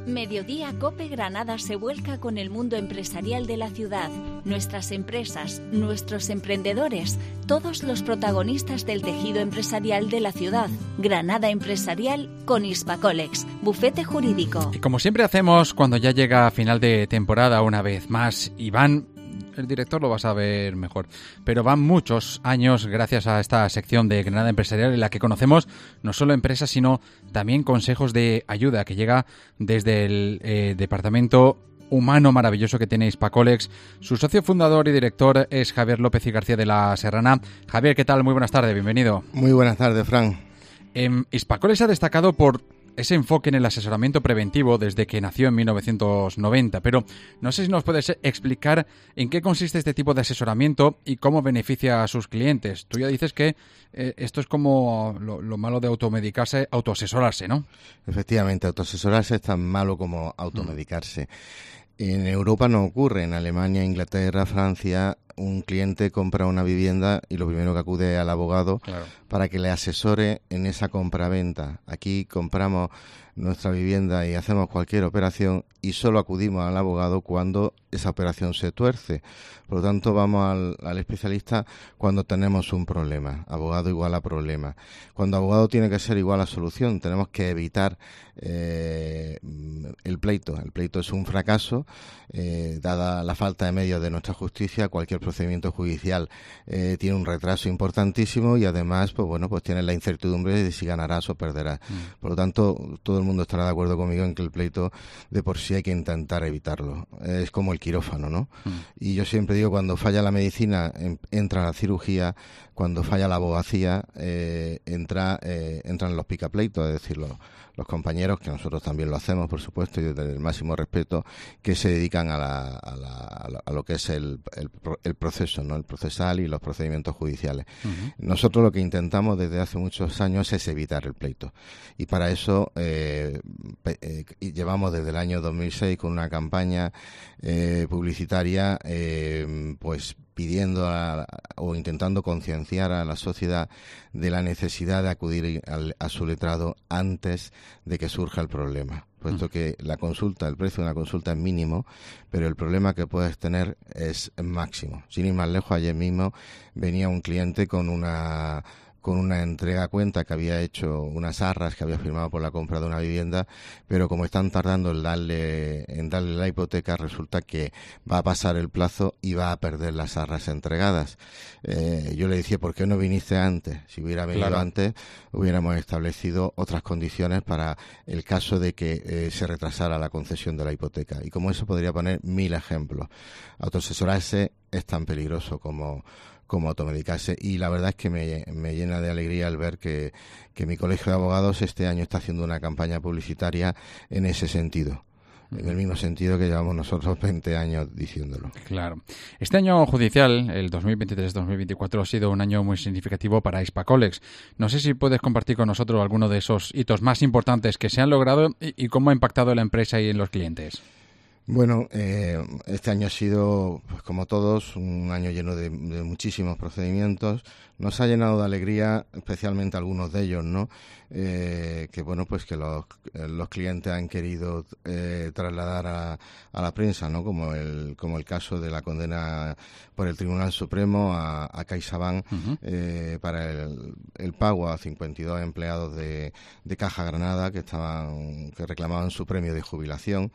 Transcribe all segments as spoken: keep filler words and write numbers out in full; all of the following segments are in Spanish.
Mediodía Cope Granada se vuelca con el mundo empresarial de la ciudad, nuestras empresas, nuestros emprendedores, todos los protagonistas del tejido empresarial de la ciudad. Granada Empresarial con Hispacolex, bufete jurídico. Y como siempre hacemos cuando ya llega a final de temporada una vez más, Iván, el director lo va a saber mejor, pero van muchos años gracias a esta sección de Granada Empresarial en la que conocemos no solo empresas sino también consejos de ayuda que llega desde el eh, departamento humano maravilloso que tiene Hispacolex. Su socio fundador y director es Javier López y García de la Serrana. Javier, ¿qué tal? Muy buenas tardes, bienvenido. Muy buenas tardes, Fran. Eh, Hispacolex ha destacado por ese enfoque en el asesoramiento preventivo desde que nació en mil novecientos noventa, pero no sé si nos puedes explicar en qué consiste este tipo de asesoramiento y cómo beneficia a sus clientes. Tú ya dices que eh, esto es como lo, lo malo de automedicarse, autoasesorarse, ¿no? Efectivamente, autoasesorarse es tan malo como automedicarse. Mm. En Europa no ocurre. En Alemania, Inglaterra, Francia, un cliente compra una vivienda y lo primero que acude al abogado, claro, para que le asesore en esa compraventa. Aquí compramos nuestra vivienda y hacemos cualquier operación y solo acudimos al abogado cuando esa operación se tuerce. Por lo tanto, vamos al, al especialista cuando tenemos un problema. Abogado igual a problema. Cuando abogado tiene que ser igual a solución. Tenemos que evitar eh, el pleito. El pleito es un fracaso. Eh, dada la falta de medios de nuestra justicia, cualquier procedimiento judicial eh, tiene un retraso importantísimo y además, pues bueno, pues tiene la incertidumbre de si ganarás o perderás. Mm. Por lo tanto, todo el mundo estará de acuerdo conmigo en que el pleito de por sí hay que intentar evitarlo. Es como el quirófano, ¿no? Mm. Y yo siempre digo, cuando falla la medicina, entra la cirugía, cuando falla la abogacía, eh, entra, eh, entran los picapleitos, es decir, los, los compañeros, que nosotros también lo hacemos, por supuesto, y desde el máximo respeto, que se dedican a, la, a, la, a, la, a lo que es el, el, el proceso, ¿no? El procesal y los procedimientos judiciales. Uh-huh. Nosotros lo que intentamos desde hace muchos años es evitar el pleito. Y para eso eh, eh, llevamos desde el año dos mil seis con una campaña eh, publicitaria, eh, pues pidiendo a, o intentando concienciar a la sociedad de la necesidad de acudir al, a su letrado antes de que surja el problema, puesto que la consulta, el precio de una consulta es mínimo, pero el problema que puedes tener es máximo. Sin ir más lejos, ayer mismo venía un cliente con una con una entrega a cuenta que había hecho unas arras que había firmado por la compra de una vivienda, pero como están tardando en darle, en darle la hipoteca, resulta que va a pasar el plazo y va a perder las arras entregadas. Eh, yo le decía, ¿por qué no viniste antes? Si hubiera venido claro. antes, hubiéramos establecido otras condiciones para el caso de que eh, se retrasara la concesión de la hipoteca. Y como eso podría poner mil ejemplos. Autoasesorarse es tan peligroso como como automedicarse, y la verdad es que me, me llena de alegría el ver que, que mi colegio de abogados este año está haciendo una campaña publicitaria en ese sentido, en el mismo sentido que llevamos nosotros veinte años diciéndolo. Claro. Este año judicial, el dos mil veintitrés dos mil veinticuatro, ha sido un año muy significativo para Hispacolex. No sé si puedes compartir con nosotros alguno de esos hitos más importantes que se han logrado y, y cómo ha impactado en la empresa y en los clientes. Bueno, eh, este año ha sido, pues como todos, un año lleno de, de muchísimos procedimientos. Nos ha llenado de alegría, especialmente algunos de ellos, ¿no? Eh, que bueno, pues que los, los clientes han querido eh, trasladar a, a la prensa, ¿no? Como el como el caso de la condena por el Tribunal Supremo a, a CaixaBank uh-huh. eh, para el, el pago a cincuenta y dos empleados de, de Caja Granada que estaban que reclamaban su premio de jubilación.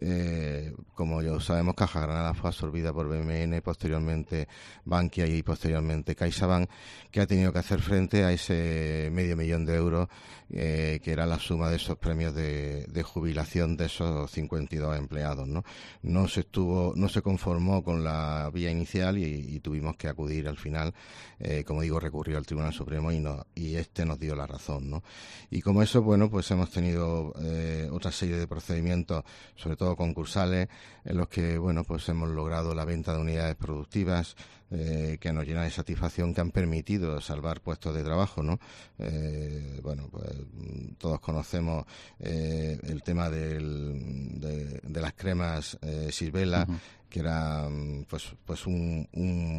Eh, como ya sabemos, Caja Granada fue absorbida por B M N, posteriormente Bankia y posteriormente CaixaBank, que ha tenido que hacer frente a ese medio millón de euros eh, que era la suma de esos premios de, de jubilación de esos cincuenta y dos empleados, ¿no? No se estuvo, no se conformó con la vía inicial y, y tuvimos que acudir al final, eh, como digo, recurrió al Tribunal Supremo y no, y este nos dio la razón, ¿no? Y como eso, bueno, pues hemos tenido eh, otra serie de procedimientos, sobre todo concursales, en los que, bueno, pues hemos logrado la venta de unidades productivas, Eh, que nos llena de satisfacción, que han permitido salvar puestos de trabajo, ¿no? Eh, bueno, pues todos conocemos eh, el tema del, de, de las cremas eh, Sisvela, uh-huh. que era pues pues un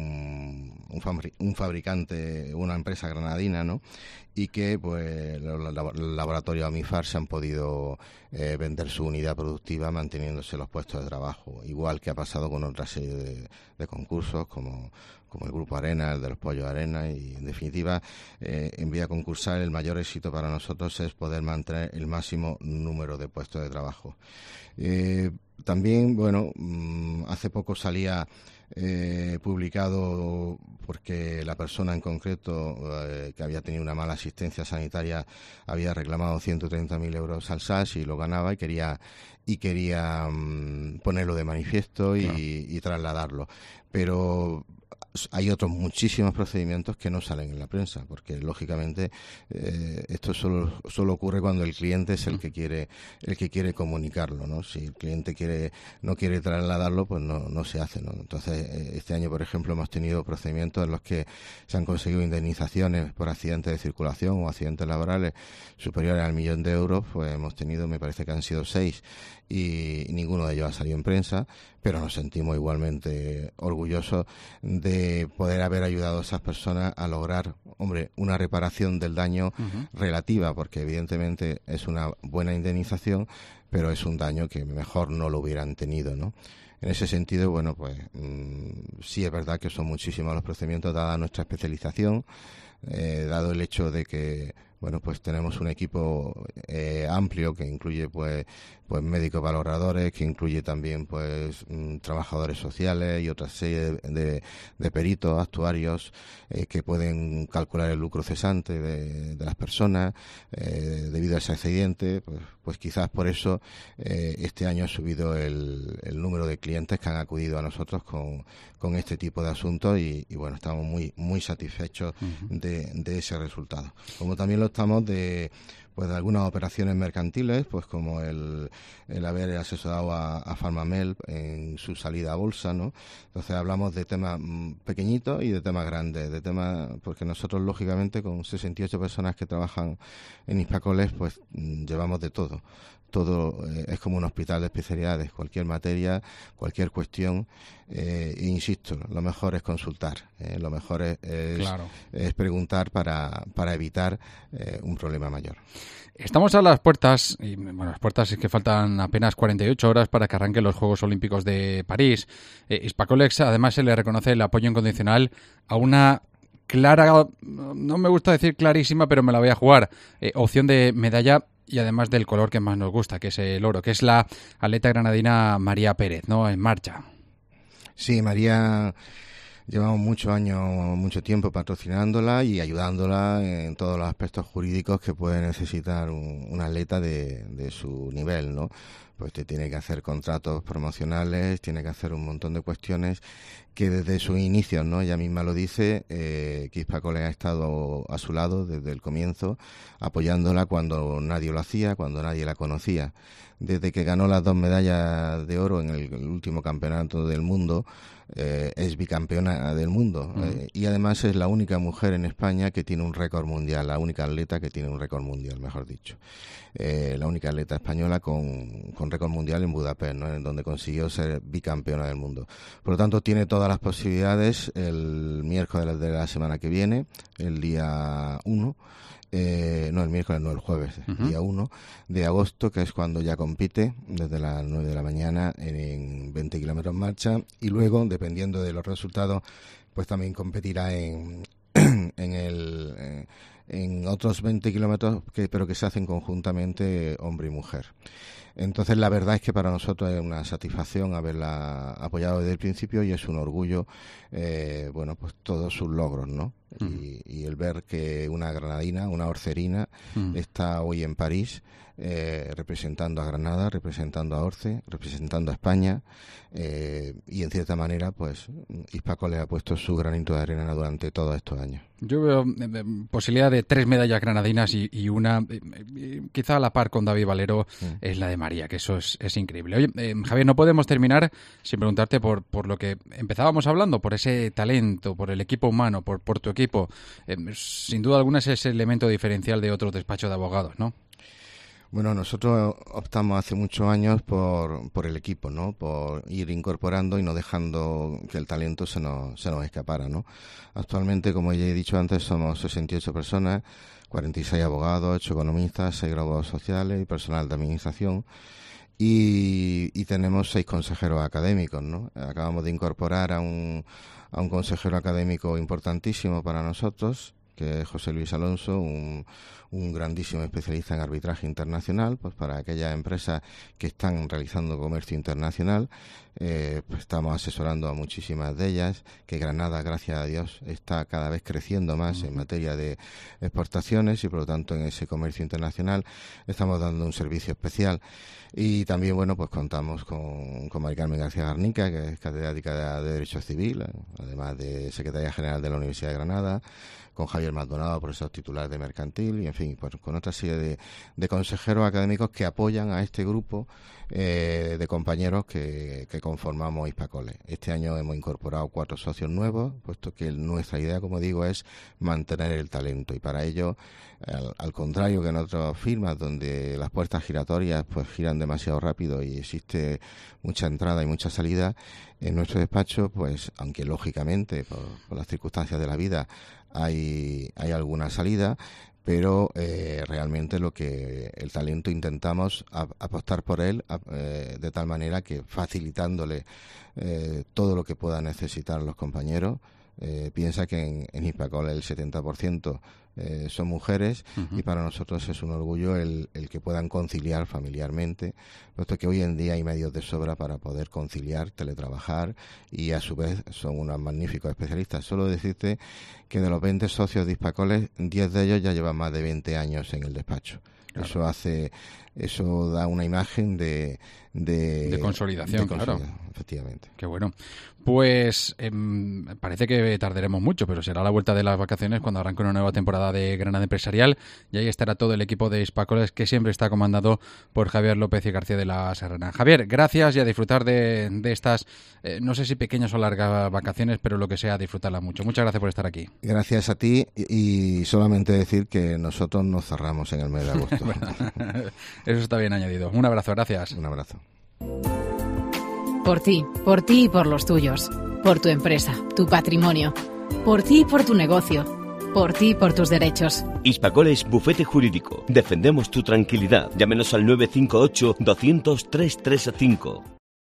un, un, fabri- un fabricante, una empresa granadina, ¿no? Y que pues los laboratorios Amifar se han podido eh, vender su unidad productiva manteniéndose los puestos de trabajo, igual que ha pasado con otra serie de, de concursos como como el Grupo Arena, el de los Pollos Arena, y en definitiva, eh, en vía concursal, el mayor éxito para nosotros es poder mantener el máximo número de puestos de trabajo. Eh, también, bueno, mmm, hace poco salía eh, publicado, porque la persona en concreto eh, que había tenido una mala asistencia sanitaria había reclamado ciento treinta mil euros al S A S y lo ganaba y quería y quería mmm, ponerlo de manifiesto y, claro. y trasladarlo. Pero hay otros muchísimos procedimientos que no salen en la prensa, porque lógicamente eh, esto solo solo ocurre cuando el cliente es el que quiere el que quiere comunicarlo, ¿no? Si el cliente quiere no quiere trasladarlo, pues no no se hace, ¿no? Entonces eh, este año, por ejemplo, hemos tenido procedimientos en los que se han conseguido indemnizaciones por accidentes de circulación o accidentes laborales superiores al millón de euros. Pues hemos tenido, me parece que han sido seis, y ninguno de ellos ha salido en prensa, pero nos sentimos igualmente orgullosos de poder haber ayudado a esas personas a lograr, hombre, una reparación del daño uh-huh. relativa, porque evidentemente es una buena indemnización, pero es un daño que mejor no lo hubieran tenido, ¿no? En ese sentido, bueno, pues mmm, sí es verdad que son muchísimos los procedimientos, dada nuestra especialización, eh, dado el hecho de que, bueno, pues tenemos un equipo eh, amplio que incluye, pues, pues médicos valoradores, que incluye también, pues, mm, trabajadores sociales y otra serie de, de, de peritos, actuarios, eh, que pueden calcular el lucro cesante de, de las personas eh, debido a ese accidente. Pues, pues quizás por eso eh, este año ha subido el, el número de clientes que han acudido a nosotros con, con este tipo de asuntos y, y bueno, estamos muy muy satisfechos uh-huh. de, de ese resultado. Como también lo estamos de pues de algunas operaciones mercantiles, pues como el, el haber asesorado a, a Farmamel en su salida a bolsa, ¿no? Entonces hablamos de temas pequeñitos y de temas grandes, de temas, porque nosotros lógicamente con sesenta y ocho personas que trabajan en Hispacoles, pues llevamos de todo. Todo eh, es como un hospital de especialidades, cualquier materia, cualquier cuestión, eh, e insisto, lo mejor es consultar, eh, lo mejor es, es, claro. es preguntar para, para evitar eh, un problema mayor. Estamos a las puertas, y bueno, las puertas es que faltan apenas cuarenta y ocho horas para que arranquen los Juegos Olímpicos de París. Eh, Hispacolex, además, se le reconoce el apoyo incondicional a una clara, no me gusta decir clarísima, pero me la voy a jugar, eh, opción de medalla, y además del color que más nos gusta, que es el oro, que es la atleta granadina María Pérez, ¿no? En marcha. Sí, María, llevamos muchos años, mucho tiempo patrocinándola y ayudándola en todos los aspectos jurídicos que puede necesitar un, un atleta de, de su nivel, ¿no? Pues te tiene que hacer contratos promocionales, tiene que hacer un montón de cuestiones que desde sus inicios, ¿no? Ella misma lo dice, eh, que Hispacoles ha estado a su lado desde el comienzo, apoyándola cuando nadie lo hacía, cuando nadie la conocía. Desde que ganó las dos medallas de oro en el, el último campeonato del mundo, eh, es bicampeona del mundo. Uh-huh. Eh, y además es la única mujer en España que tiene un récord mundial, la única atleta que tiene un récord mundial, mejor dicho. Eh, la única atleta española con, con récord mundial en Budapest, ¿no? En donde consiguió ser bicampeona del mundo. Por lo tanto, tiene todas las posibilidades el miércoles de la semana que viene, el día uno, eh, no el miércoles, no el jueves, uh-huh. día uno de agosto, que es cuando ya compite desde las nueve de la mañana en, en veinte kilómetros marcha, y luego, dependiendo de los resultados, pues también competirá en, en el... Eh, en otros veinte kilómetros, que, pero que se hacen conjuntamente hombre y mujer. Entonces, la verdad es que para nosotros es una satisfacción haberla apoyado desde el principio y es un orgullo, eh, bueno, pues todos sus logros, ¿no? Uh-huh. Y, y el ver que una granadina, una orcerina, uh-huh. está hoy en París, eh, representando a Granada, representando a Orce, representando a España, eh, y en cierta manera, pues, Hispacoles le ha puesto su granito de arena durante todos estos años. Yo veo eh, posibilidad de tres medallas granadinas y, y una, eh, quizá a la par con David Valero, sí. es la de María, que eso es, es increíble. Oye, eh, Javier, no podemos terminar sin preguntarte por, por lo que empezábamos hablando, por ese talento, por el equipo humano, por, por tu equipo. Eh, sin duda alguna es ese elemento diferencial de otros despachos de abogados, ¿no? Bueno, nosotros optamos hace muchos años por, por el equipo, ¿no? Por ir incorporando y no dejando que el talento se nos, se nos escapara, ¿no? Actualmente, como ya he dicho antes, somos sesenta y ocho personas, cuarenta y seis abogados, ocho economistas, seis graduados sociales y personal de administración. Y, y tenemos seis consejeros académicos, ¿no? Acabamos de incorporar a un, a un consejero académico importantísimo para nosotros, que es José Luis Alonso, un, un grandísimo especialista en arbitraje internacional, pues para aquellas empresas que están realizando comercio internacional. Eh, pues estamos asesorando a muchísimas de ellas, que Granada, gracias a Dios, está cada vez creciendo más en materia de exportaciones y, por lo tanto, en ese comercio internacional estamos dando un servicio especial. Y también, bueno, pues contamos con, con Mari Carmen García Garnica, que es catedrática de, de Derecho Civil, además de secretaria general de la Universidad de Granada, con Javier Maldonado, profesor titular de Mercantil, y en fin, pues con otra serie de, de consejeros académicos que apoyan a este grupo eh, de compañeros que, que conformamos Hispacole. Este año hemos incorporado cuatro socios nuevos, puesto que nuestra idea, como digo, es mantener el talento, y para ello, al, al contrario que en otras firmas donde las puertas giratorias pues giran demasiado rápido y existe mucha entrada y mucha salida, en nuestro despacho, pues aunque lógicamente por, por las circunstancias de la vida hay, hay alguna salida, pero eh, realmente lo que el talento intentamos a, apostar por él a, eh, de tal manera que facilitándole eh, todo lo que puedan necesitar los compañeros. Eh, piensa que en, en Hispacole el setenta por ciento eh, son mujeres, uh-huh. y para nosotros es un orgullo el, el que puedan conciliar familiarmente, puesto que hoy en día hay medios de sobra para poder conciliar, teletrabajar, y a su vez son unos magníficos especialistas. Solo decirte que de los veinte socios de Hispacole, diez de ellos ya llevan más de veinte años en el despacho. Claro. Eso hace, eso da una imagen de de, de consolidación, de consolidación, claro. Efectivamente. Qué bueno. Pues eh, parece que tardaremos mucho, pero será a la vuelta de las vacaciones cuando arranque una nueva temporada de Granada Empresarial, y ahí estará todo el equipo de Hispacoles, que siempre está comandado por Javier López y García de la Serrana. Javier, gracias, y a disfrutar de, de estas, eh, no sé si pequeñas o largas vacaciones, pero lo que sea, disfrutarlas mucho. Muchas gracias por estar aquí. Gracias a ti, y solamente decir que nosotros nos cerramos en el mes de agosto. Eso está bien añadido. Un abrazo, gracias. Un abrazo. Por ti, por ti y por los tuyos. Por tu empresa, tu patrimonio. Por ti y por tu negocio. Por ti y por tus derechos. Hispacoles Bufete Jurídico. Defendemos tu tranquilidad. Llámenos al nueve cinco ocho, doscientos, trescientos treinta y cinco.